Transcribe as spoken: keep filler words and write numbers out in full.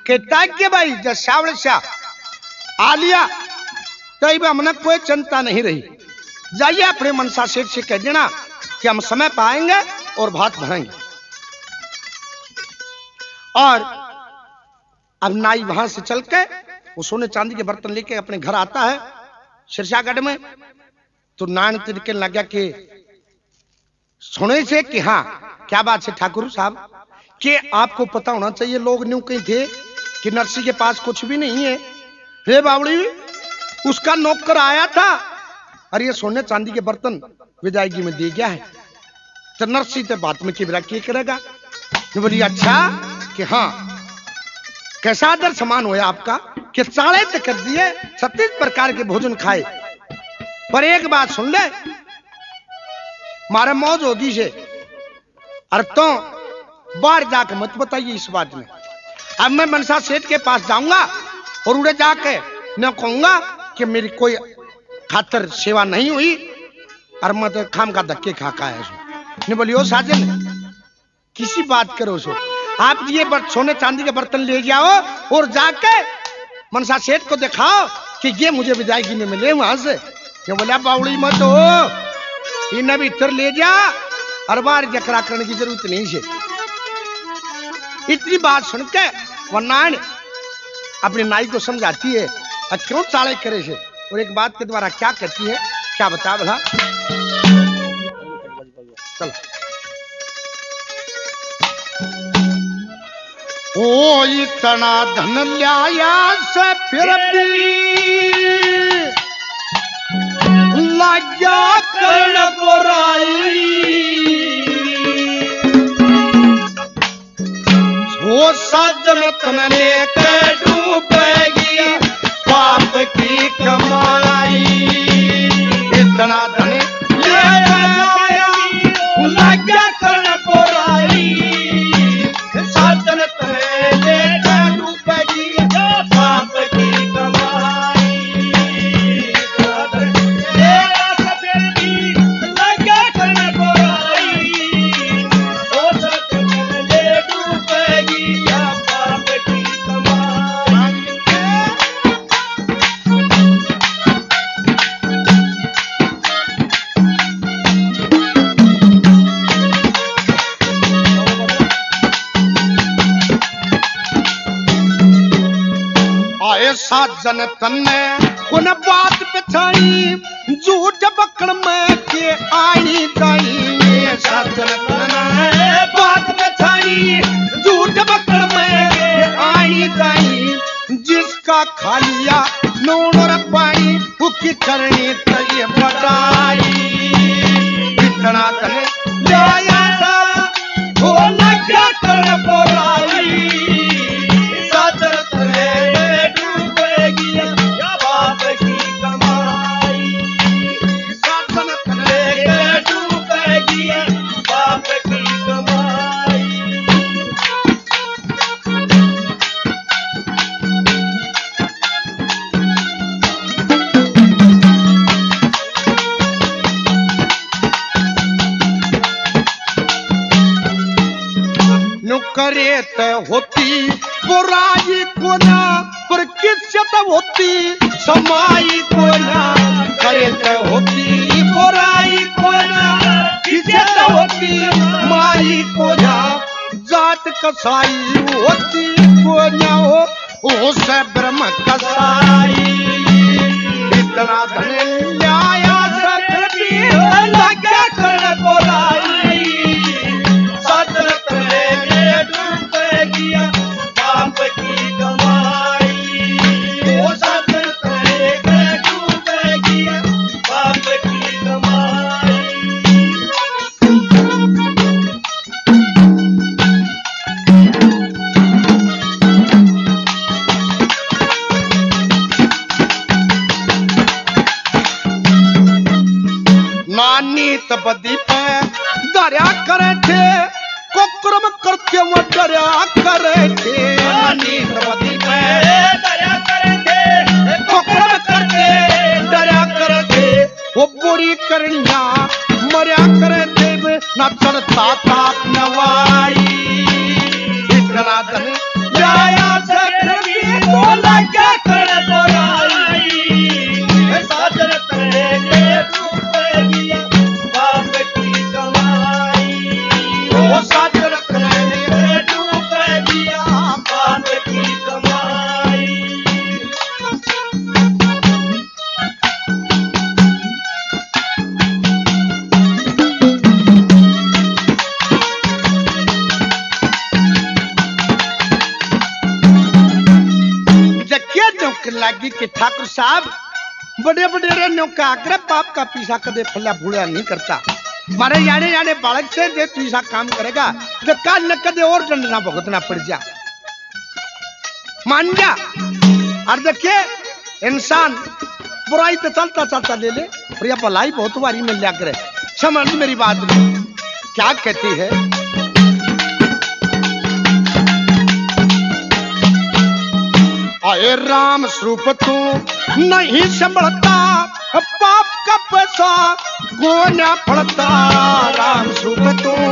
कहता कि भाई जब सावल शाह आ लिया तो हमने कोई चिंता नहीं रही। जाइए अपने मनसा सेठ से कह देना कि हम समय पाएंगे और भात भरेंगे। और अब नाई वहां से चल के वो सोने चांदी के बर्तन लेके अपने घर आता है सिरसागढ़ में। तो नान तिरके लग गया कि सुने से कि हाँ क्या बात है ठाकुर साहब कि आपको पता होना चाहिए, लोग न्यू कहीं थे कि नरसी के पास कुछ भी नहीं है। हे बावड़ी उसका नौकर आया था और ये सोने चांदी के बर्तन विदायगी में दे गया है। तो नरसी ते बात में किबरा क्या करेगा। तो बोली अच्छा कि हाँ कैसा आदर समान होया आपका कि साढ़े तक कर दिए छत्तीस प्रकार के भोजन खाए। पर एक बात सुन ले मारे मौज होगी से और तो बाहर जाकर मत बताइए इस बात में। अब मैं मनसा सेठ के पास जाऊंगा और उड़े जाके न कहूंगा कि मेरी कोई खातर सेवा नहीं हुई और मैं तो खाम का धक्के खा का है। नहीं बोलियो साजन किसी बात करो सो आप ये सोने चांदी के बर्तन ले जाओ और जाके मनसा सेठ को दिखाओ कि ये मुझे विदायगी में मिले वहां से। ये बोला बावड़ी मत हो इन्हें भी इतर ले जा और बार जकरा करने की जरूरत नहीं है। इतनी बात सुन के वरना अपने नाई को समझाती है और क्यों चाले करे से और एक बात के द्वारा क्या कहती है क्या बता भला। चलो ओ इतना धन लाया से फिर भी लज्जा कर्ण बुराई वो सज्जन तन लेकर डूबेगी पाप की कमाई। इतना धन लाया लज्जा कर्ण बुराई सज्जन तन लेकर डूबेगी पाप की कमाई। साजन तन्ने उन बात बिछाई झूठ बकड़ में के आई जाई। साजन तन्ने बात बिछाई झूठ बकड़ में के आई जाई। जिसका खालिया नून और पानी उसकी करनी तय बढ़ाई। इतना तने लाया था वो लगा कर बोलाई साजन तने करे तो होती बुराई को ना पर किस्सत होती समाई को ना। करे तो होती बुराई को ना किस्सत होती माई को ना। जात कसाई होती को ना हो उसे ब्रह्म कसाई। इतना धन लाया सत्र भी लगा कर बुराई पाप की कमाई। वो साजन तने डूबेगी पाप की कमाई। नानी तबदी पे दरिया करे थे कुक्रम करके वो दरिया करे थे। नानी तबदी पे दरिया करे थे कुक्रम करके दरिया करे थे। वो बुरी करिया मरिया करे थे ना चढ़ता ताप नवाई। इतना धन लाया सक लगी कि ठाकुर साहब बड़े बड़े रे का आग्रह पाप का पीछा कदे फला भूला नहीं करता। मारे याने याने बालक से जे तू ऐसा काम करेगा तो काल न कदे और दंड ना भुगतना पड़ जा। मान जा। और देखिए इंसान बुराई तो चलता चलता ले ले और यह भलाई बहुत बारी मिल जा करे। समझ मेरी बात में क्या कहती है। आए राम स्वरूप तू नहीं संभलता पाप का पैसा को न फलता। राम स्वरूप तू